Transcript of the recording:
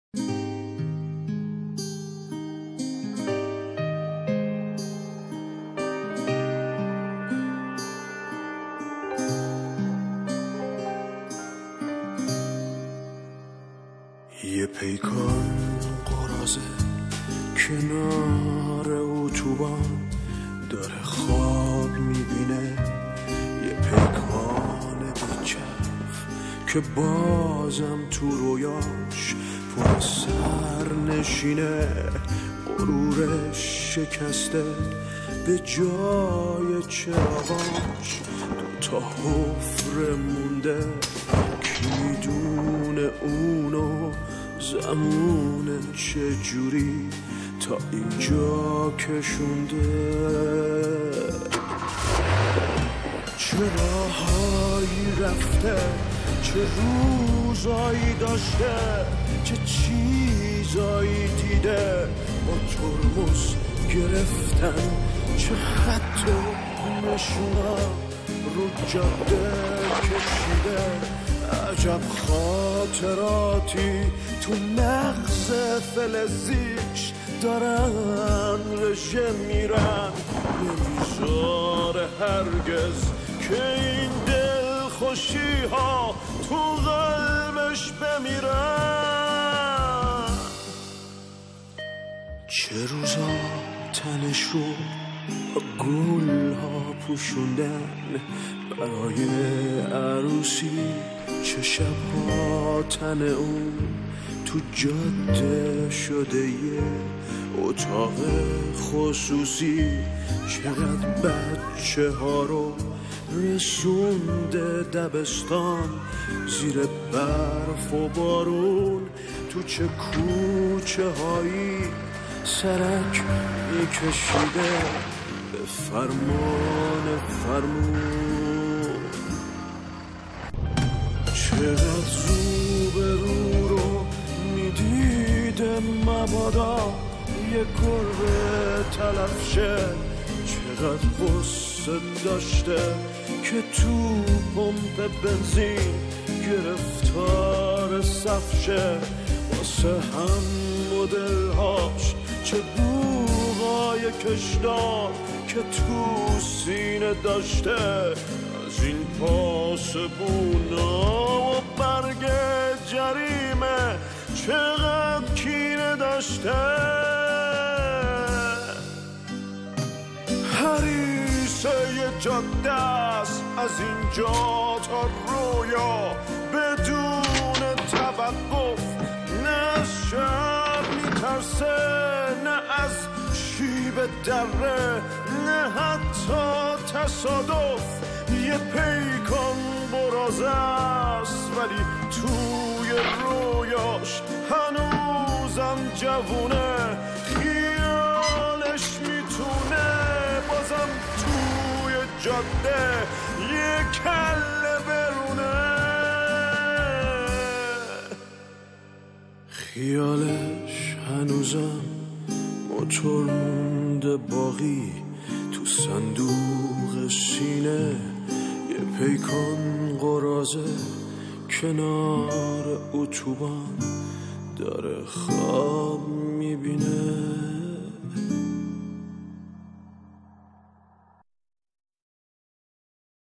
یه پیکان قرازه کنار اتوبان داره خواب میبینه، یه پیکان بیچرف که بازم تو رویاش پر سر نشینه، غرورش شکسته به جای چراغاش دوتا حفره مونده، کی دونه اونو زمونه چجوری تا اینجا کشونده، چه راهایی رفته، چه روزایی داشته، چه چیزایی دیده، با ترمز گرفتن چه خط و نشونا رو جاده کشیده، عجب خاطراتی تو مغز فلزیش دارن رژه میرن، نمیذاره هرگز که این دل خوشی ها تو قلبش بمیرن. چه روزا تنش رو گل ها پوشوندن برای عروسی، چه شبها تن اون تو جاده شده یه اتاق خصوصی، چقدر بچه ها رو رسونده دبستان زیر برف و بارون، تو چه کوچه هایی سرک میکشیده به فرمان فرمون، چقدر روبرو رو میدیده مبادا یه گربه تلف شه، چقدر غصه داشته که تو پمپ بنزین گرفتار صف شه، واسه هم مدل هاش چه بوغای کشدار که تو سینه داشته، از این پاسبونا و برگ جریمه چقدر کینه داشته، هریسه جاده است از اینجا تا رویا بدون توقف، نه از شب میترسه نه از شیب دره نه حتی تصادف، یه پیکان برازه است ولی توی رویاش هنوزم جوونه، خیالش میتونه بازم توی جاده یه کله برونه، خیالش هنوزم موتور مونده باقی تو صندوق سینه، یه پیکان قرازه کنار اتوبان داره خواب میبینه.